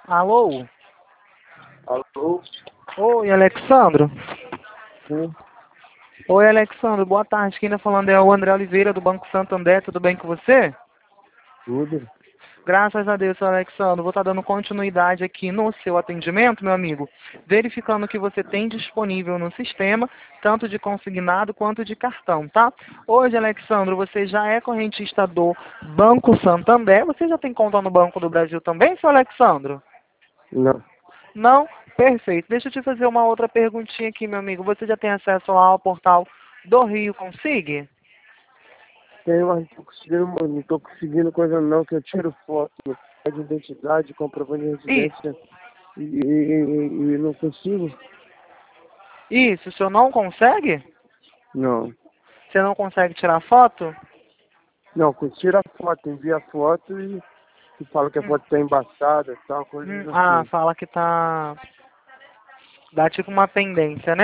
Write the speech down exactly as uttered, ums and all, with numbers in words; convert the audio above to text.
Alô? Alô? Oi, Alexandro. Sim, Oi, Alexandro. Boa tarde. Quem tá falando é o André Oliveira, do Banco Santander. Tudo bem com você? tudo. Graças a Deus, seu Alexandro. Vou estar dando continuidade aqui no seu atendimento, meu amigo, verificando o que você tem disponível no sistema, tanto de consignado quanto de cartão, tá? Hoje, Alexandro, você já é correntista do Banco Santander. Você já tem conta no Banco do Brasil também, seu Alexandro? Não, Não? Perfeito. Deixa eu te fazer uma outra perguntinha aqui, meu amigo. Você já tem acesso lá ao portal do Rio Consig? tenho, mas não tô conseguindo, mano, não tô conseguindo coisa não, que eu tiro foto de identidade, comprovante de Isso. residência e, e, e- e não consigo? Isso, o senhor não consegue? Não. Você não consegue tirar foto? Não, que tira a foto, envia a foto e, e fala que a Hum, foto tá embaçada e tal, coisas hum, ah, assim. fala que tá... Dá tipo uma pendência, né?